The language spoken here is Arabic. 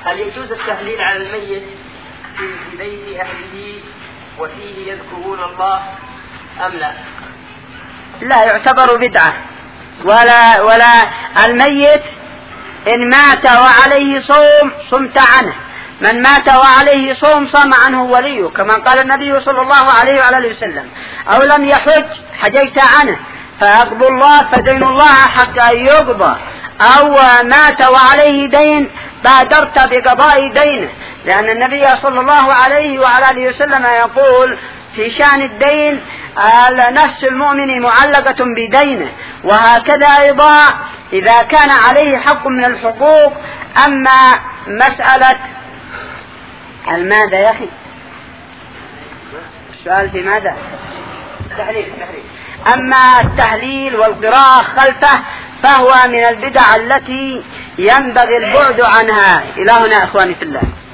هل يجوز التهليل على الميت في بيت أهله وفيه يذكرون الله أم لا؟ لا يعتبر بدعة، ولا الميت إن مات وعليه صوم صمت عنه، من مات وعليه صوم صام عنه وليه، كما قال النبي صلى الله عليه وعلى وسلم: أو لم يحج حجيت عنه فيقضي الله فدين الله حتى يقضى، أو مات وعليه دين بادرت بقضاء دينه، لأن النبي صلى الله عليه وعلى وسلم يقول في شأن الدين: نفس المؤمن معلقة بدينه. وهكذا أيضا إذا كان عليه حق من الحقوق. أما مسألة ماذا يا أخي؟ السؤال في ماذا؟ تحليل. أما التهليل والقراءة خلفه فهو من البدع التي ينبغي البعد عنها. إلى هنا أخواني في الله.